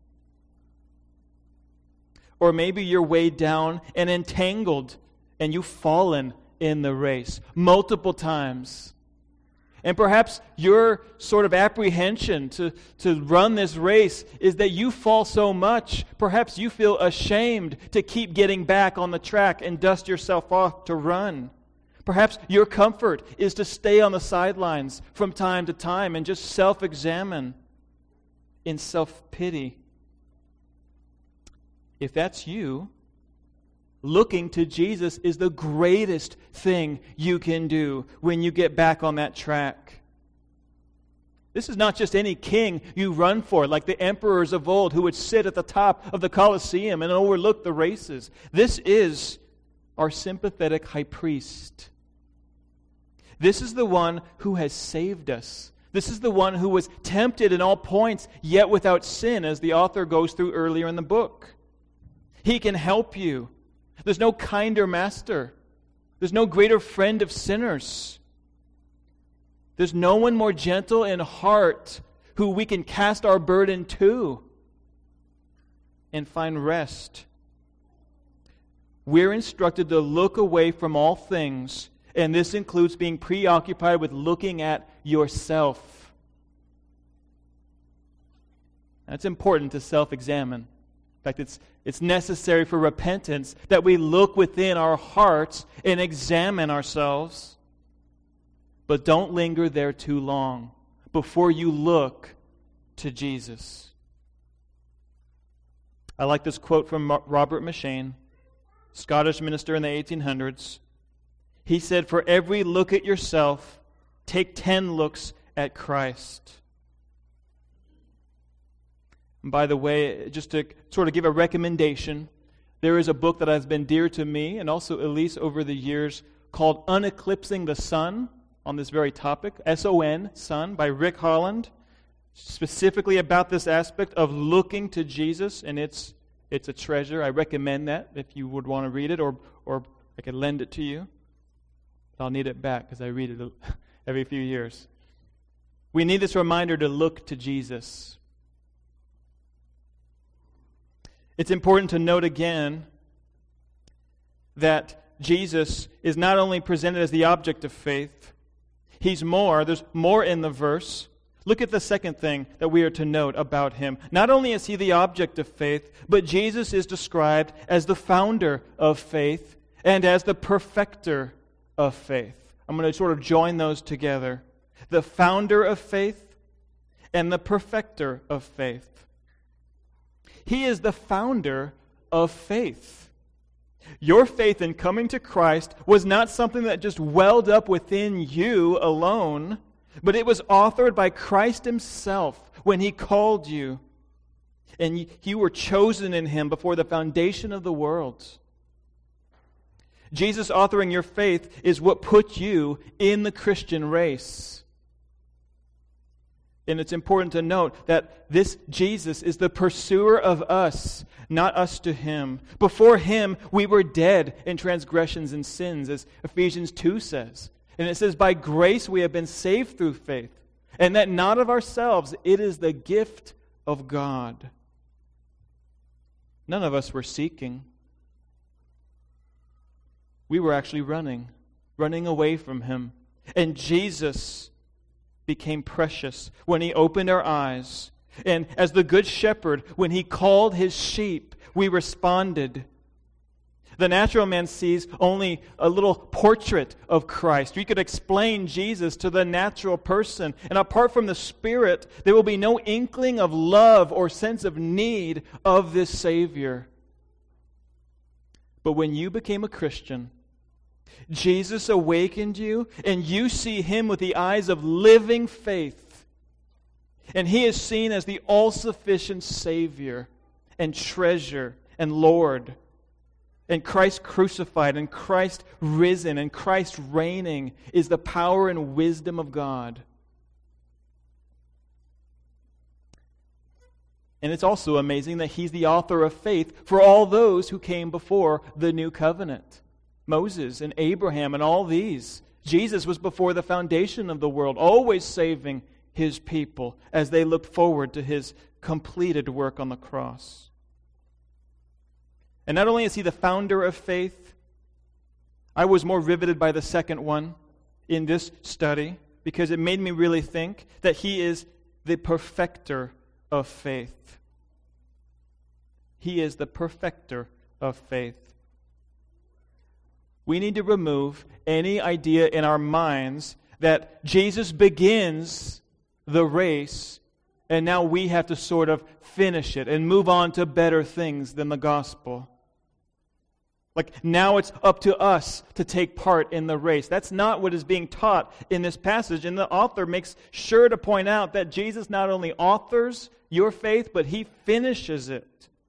Or maybe you're weighed down and entangled and you've fallen in the race multiple times. And perhaps your sort of apprehension to run this race is that you fall so much, perhaps you feel ashamed to keep getting back on the track and dust yourself off to run. Perhaps your comfort is to stay on the sidelines from time to time and just self-examine in self-pity. If that's you, looking to Jesus is the greatest thing you can do when you get back on that track. This is not just any king you run for, like the emperors of old who would sit at the top of the Colosseum and overlook the races. This is our sympathetic high priest. This is the one who has saved us. This is the one who was tempted in all points, yet without sin, as the author goes through earlier in the book. He can help you. There's no kinder master. There's no greater friend of sinners. There's no one more gentle in heart who we can cast our burden to and find rest. We're instructed to look away from all things, and this includes being preoccupied with looking at yourself. That's important to self-examine. In fact, it's necessary for repentance that we look within our hearts and examine ourselves. But don't linger there too long before you look to Jesus. I like this quote from Robert M'Cheyne, Scottish minister in the 1800s. He said, "For every look at yourself, take 10 looks at Christ." And by the way, just to sort of give a recommendation, there is a book that has been dear to me and also Elise over the years called Uneclipsing the Sun on this very topic, S-O-N, Sun, by Rick Holland. specifically about this aspect of looking to Jesus, and it's a treasure. I recommend that if you would want to read it, or I could lend it to you. But I'll need it back because I read it every few years. We need this reminder to look to Jesus. It's important to note again that Jesus is not only presented as the object of faith, He's more. There's more in the verse. Look at the second thing that we are to note about Him. Not only is He the object of faith, but Jesus is described as the founder of faith and as the perfecter of faith. I'm going to sort of join those together. The founder of faith and the perfecter of faith. He is the founder of faith. Your faith in coming to Christ was not something that just welled up within you alone, but it was authored by Christ Himself when He called you. And you were chosen in Him before the foundation of the world. Jesus authoring your faith is what put you in the Christian race. And it's important to note that this Jesus is the pursuer of us, not us to Him. Before Him, we were dead in transgressions and sins, as Ephesians 2 says. And it says, by grace we have been saved through faith, and that not of ourselves, it is the gift of God. None of us were seeking. We were actually running away from Him. And Jesus became precious when He opened our eyes. And as the Good Shepherd, when He called His sheep, we responded. The natural man sees only a little portrait of Christ. You could explain Jesus to the natural person. And apart from the Spirit, there will be no inkling of love or sense of need of this Savior. But when you became a Christian, Jesus awakened you, and you see Him with the eyes of living faith. And He is seen as the all-sufficient Savior and treasure and Lord. And Christ crucified and Christ risen and Christ reigning is the power and wisdom of God. And it's also amazing that He's the author of faith for all those who came before the new covenant. Moses and Abraham and all these. Jesus was before the foundation of the world, always saving His people as they looked forward to His completed work on the cross. And not only is He the founder of faith, I was more riveted by the second one in this study because it made me really think that He is the perfecter of faith. He is the perfecter of faith. We need to remove any idea in our minds that Jesus begins the race and now we have to sort of finish it and move on to better things than the gospel. Like now it's up to us to take part in the race. That's not what is being taught in this passage. And the author makes sure to point out that Jesus not only authors your faith, but He finishes it.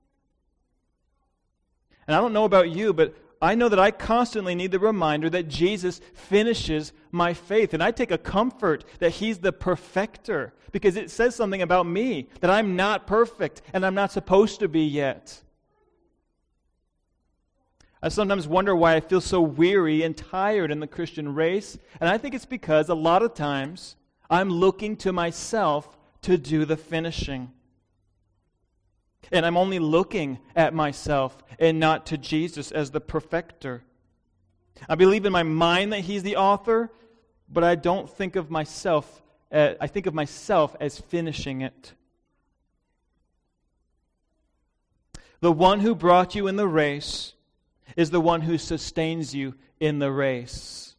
And I don't know about you, but I know that I constantly need the reminder that Jesus finishes my faith. And I take a comfort that He's the perfecter, because it says something about me, that I'm not perfect and I'm not supposed to be yet. I sometimes wonder why I feel so weary and tired in the Christian race. And I think it's because a lot of times I'm looking to myself to do the finishing. And I'm only looking at myself and not to Jesus as the perfecter. I believe in my mind that He's the author, but I don't think of myself, I think of myself as finishing it. The one who brought you in the race is the one who sustains you in the race.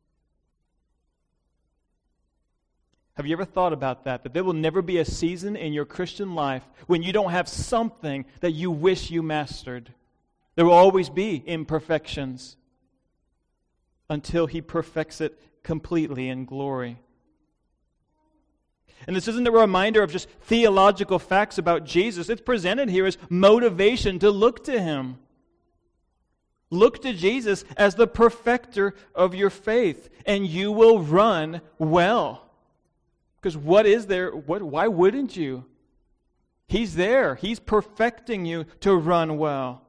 Have you ever thought about that? That there will never be a season in your Christian life when you don't have something that you wish you mastered. There will always be imperfections until He perfects it completely in glory. And this isn't a reminder of just theological facts about Jesus. It's presented here as motivation to look to Him. Look to Jesus as the perfecter of your faith, and you will run well. Because what is there? Why wouldn't you? He's there. He's perfecting you to run well.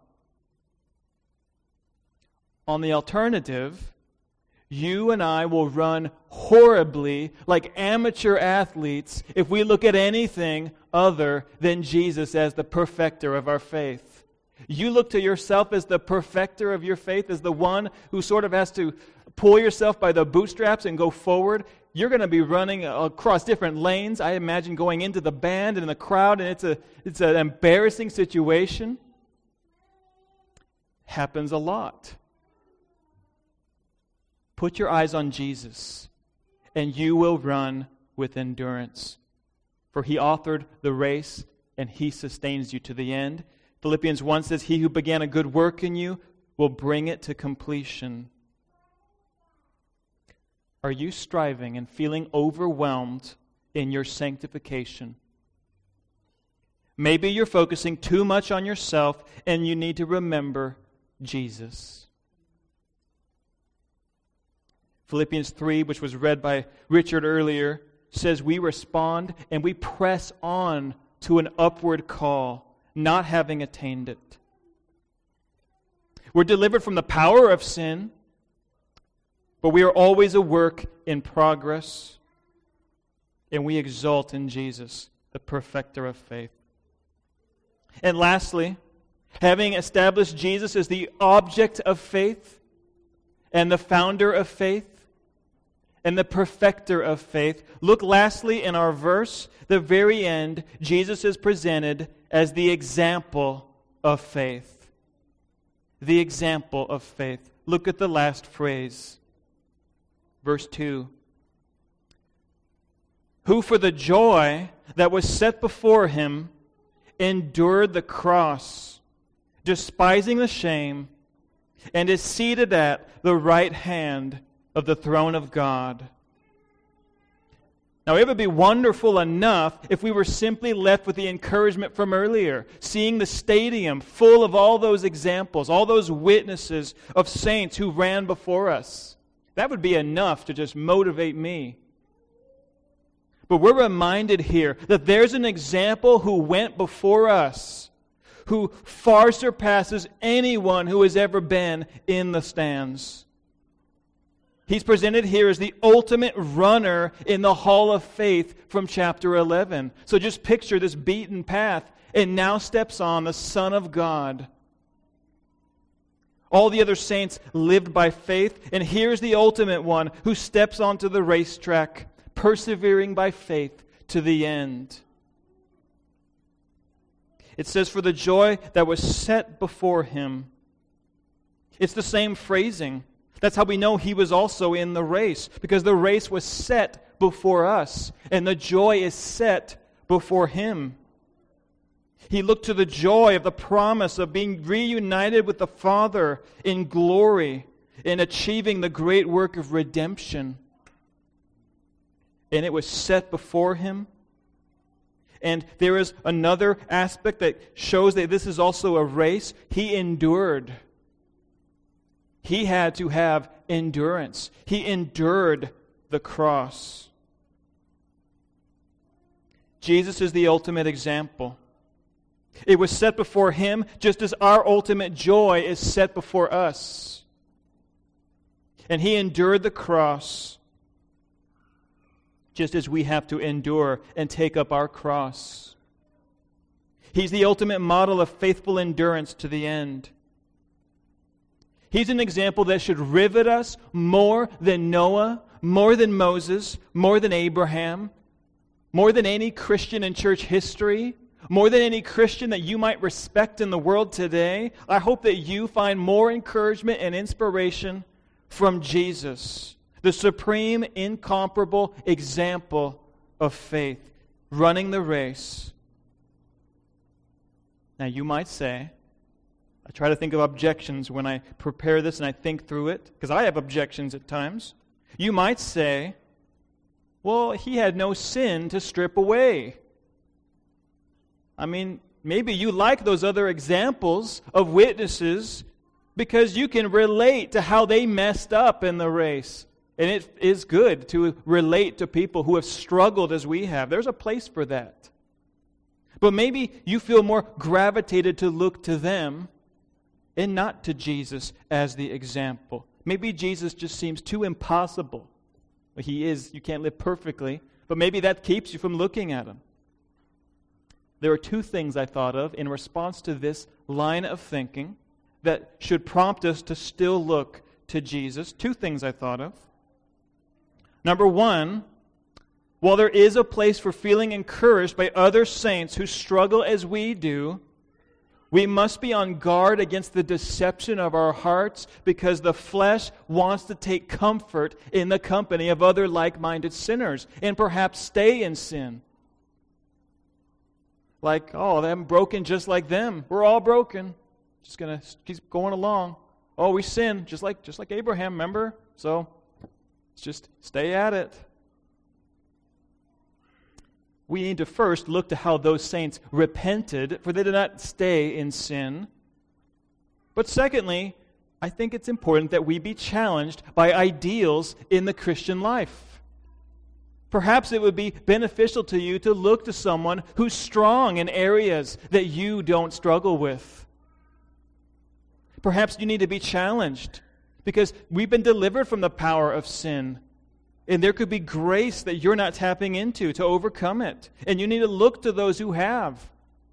On the alternative, you and I will run horribly like amateur athletes if we look at anything other than Jesus as the perfecter of our faith. You look to yourself as the perfecter of your faith, as the one who sort of has to pull yourself by the bootstraps and go forward. You're going to be running across different lanes. I imagine going into the band and in the crowd, and it's an embarrassing situation. Happens a lot. Put your eyes on Jesus, and you will run with endurance. For He authored the race, and He sustains you to the end. Philippians 1 says, He who began a good work in you will bring it to completion. Are you striving and feeling overwhelmed in your sanctification? Maybe you're focusing too much on yourself, and you need to remember Jesus. Philippians 3, which was read by Richard earlier, says we respond and we press on to an upward call, not having attained it. We're delivered from the power of sin, but we are always a work in progress, and we exult in Jesus, the perfecter of faith. And lastly, having established Jesus as the object of faith and the founder of faith, and the perfecter of faith. Look lastly in our verse, the very end, Jesus is presented as the example of faith. The example of faith. Look at the last phrase. Verse 2. Who for the joy that was set before Him endured the cross, despising the shame, and is seated at the right hand of the throne of God. Now, it would be wonderful enough if we were simply left with the encouragement from earlier, seeing the stadium full of all those examples, all those witnesses of saints who ran before us. That would be enough to just motivate me. But we're reminded here that there's an example who went before us, who far surpasses anyone who has ever been in the stands. He's presented here as the ultimate runner in the hall of faith from chapter 11. So just picture this beaten path, and now steps on the Son of God. All the other saints lived by faith, and here's the ultimate one who steps onto the racetrack, persevering by faith to the end. It says, for the joy that was set before Him. It's the same phrasing. That's how we know He was also in the race, because the race was set before us, and the joy is set before Him. He looked to the joy of the promise of being reunited with the Father in glory, in achieving the great work of redemption. And it was set before Him. And there is another aspect that shows that this is also a race. He endured. He had to have endurance. He endured the cross. Jesus is the ultimate example. It was set before Him just as our ultimate joy is set before us. And He endured the cross just as we have to endure and take up our cross. He's the ultimate model of faithful endurance to the end. He's an example that should rivet us more than Noah, more than Moses, more than Abraham, more than any Christian in church history, more than any Christian that you might respect in the world today. I hope that you find more encouragement and inspiration from Jesus, the supreme, incomparable example of faith, running the race. Now you might say, I try to think of objections when I prepare this and I think through it, because I have objections at times. You might say, well, He had no sin to strip away. I mean, maybe you like those other examples of witnesses because you can relate to how they messed up in the race. And it is good to relate to people who have struggled as we have. There's a place for that. But maybe you feel more gravitated to look to them and not to Jesus as the example. Maybe Jesus just seems too impossible. He is, you can't live perfectly, but maybe that keeps you from looking at him. There are two things I thought of in response to this line of thinking that should prompt us to still look to Jesus. Two things I thought of. Number one, while there is a place for feeling encouraged by other saints who struggle as we do, we must be on guard against the deception of our hearts because the flesh wants to take comfort in the company of other like-minded sinners and perhaps stay in sin. Like, oh, I'm broken just like them. We're all broken. Just going to keep going along. Oh, we sin just like Abraham, remember? So, let's just stay at it. We need to first look to how those saints repented, for they did not stay in sin. But secondly, I think it's important that we be challenged by ideals in the Christian life. Perhaps it would be beneficial to you to look to someone who's strong in areas that you don't struggle with. Perhaps you need to be challenged because we've been delivered from the power of sin. And there could be grace that you're not tapping into to overcome it. And you need to look to those who have.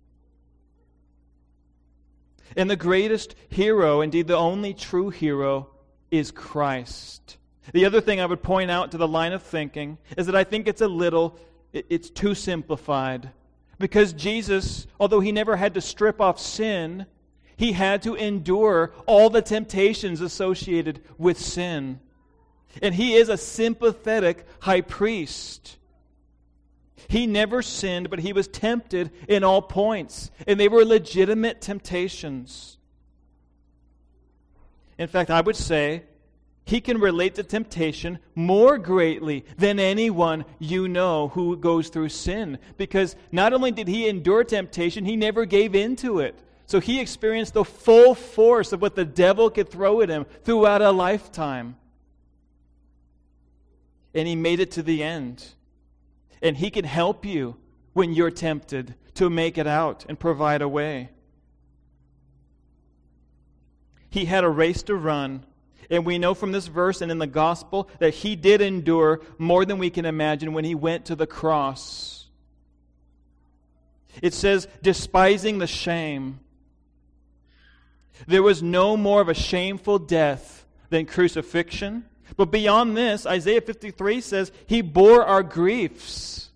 And the greatest hero, indeed the only true hero, is Christ. The other thing I would point out to the line of thinking is that I think it's too simplified. Because Jesus, although he never had to strip off sin, he had to endure all the temptations associated with sin. And he is a sympathetic high priest. He never sinned, but he was tempted in all points. And they were legitimate temptations. In fact, I would say he can relate to temptation more greatly than anyone you know who goes through sin. Because not only did he endure temptation, he never gave in to it. So he experienced the full force of what the devil could throw at him throughout a lifetime. And he made it to the end. And he can help you when you're tempted to make it out and provide a way. He had a race to run. And we know from this verse and in the gospel that he did endure more than we can imagine when he went to the cross. It says, despising the shame. There was no more of a shameful death than crucifixion. But beyond this, Isaiah 53 says, he bore our griefs.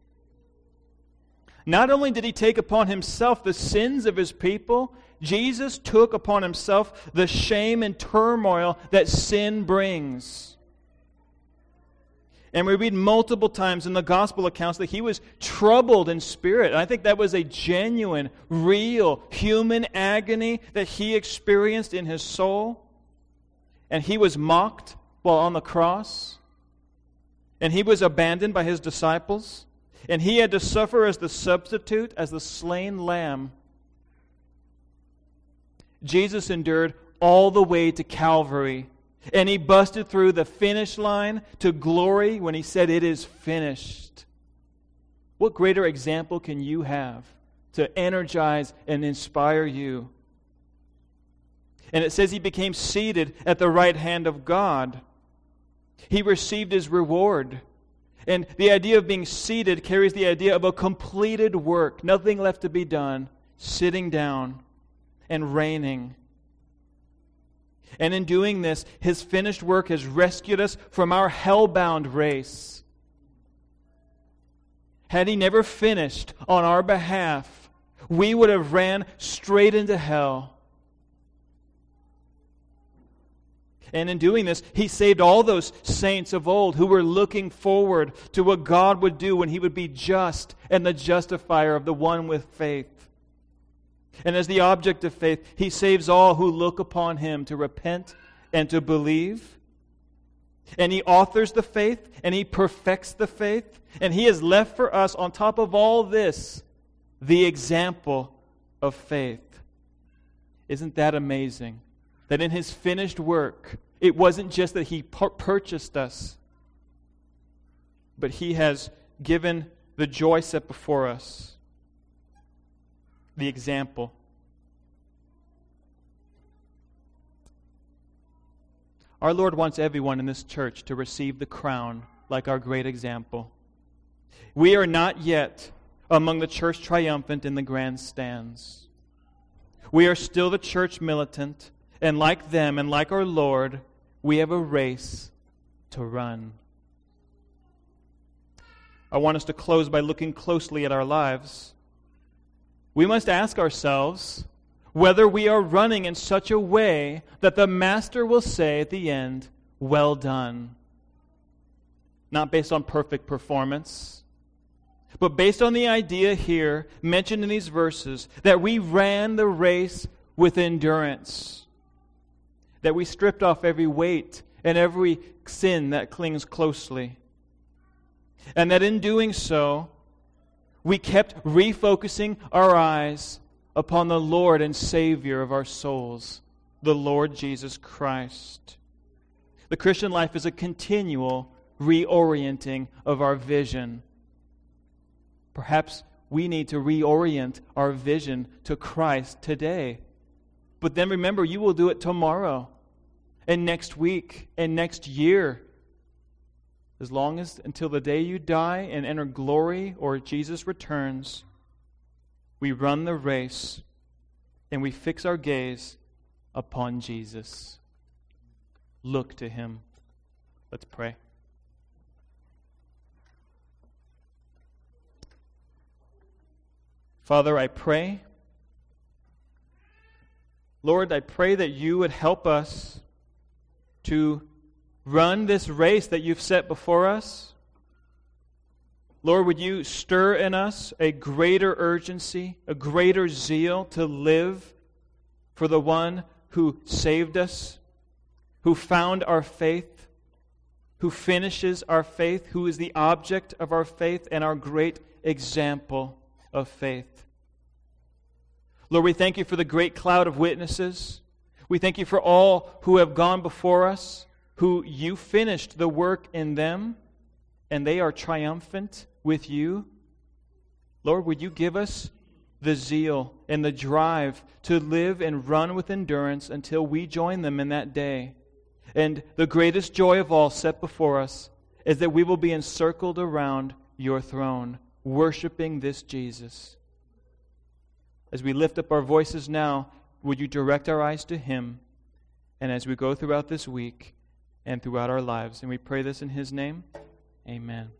Not only did he take upon himself the sins of his people, Jesus took upon himself the shame and turmoil that sin brings. And we read multiple times in the gospel accounts that he was troubled in spirit. And I think that was a genuine, real, human agony that he experienced in his soul. And he was mocked while on the cross. And he was abandoned by his disciples. And he had to suffer as the substitute, as the slain lamb. Jesus endured all the way to Calvary. And he busted through the finish line to glory when he said, it is finished. What greater example can you have to energize and inspire you? And it says he became seated at the right hand of God. He received his reward. And the idea of being seated carries the idea of a completed work, nothing left to be done, sitting down and reigning. And in doing this, his finished work has rescued us from our hell-bound race. Had he never finished on our behalf, we would have ran straight into hell. And in doing this, he saved all those saints of old who were looking forward to what God would do when he would be just and the justifier of the one with faith. And as the object of faith, he saves all who look upon him to repent and to believe. And he authors the faith, and he perfects the faith. And he has left for us, on top of all this, the example of faith. Isn't that amazing? That in his finished work, It wasn't just that He purchased us, but He has given the joy set before us, the example. Our Lord wants everyone in this church to receive the crown like our great example. We are not yet among the church triumphant in the grandstands. We are still the church militant, and like them and like our Lord, we have a race to run. I want us to close by looking closely at our lives. We must ask ourselves whether we are running in such a way that the Master will say at the end, "Well done." Not based on perfect performance, but based on the idea here mentioned in these verses that we ran the race with endurance, that we stripped off every weight and every sin that clings closely, and that in doing so, we kept refocusing our eyes upon the Lord and Savior of our souls, the Lord Jesus Christ. The Christian life is a continual reorienting of our vision. Perhaps we need to reorient our vision to Christ today. But then remember, you will do it tomorrow, and next week, and next year. As long as until the day you die and enter glory or Jesus returns, we run the race and we fix our gaze upon Jesus. Look to Him. Let's pray. Father, I pray, Lord, I pray that you would help us to run this race that you've set before us. Lord, would you stir in us a greater urgency, a greater zeal to live for the one who saved us, who found our faith, who finishes our faith, who is the object of our faith and our great example of faith. Lord, we thank you for the great cloud of witnesses. We thank you for all who have gone before us, who you finished the work in them, and they are triumphant with you. Lord, would you give us the zeal and the drive to live and run with endurance until we join them in that day. And the greatest joy of all set before us is that we will be encircled around your throne, worshiping this Jesus. As we lift up our voices now, would you direct our eyes to Him? And as we go throughout this week and throughout our lives, and we pray this in His name, amen.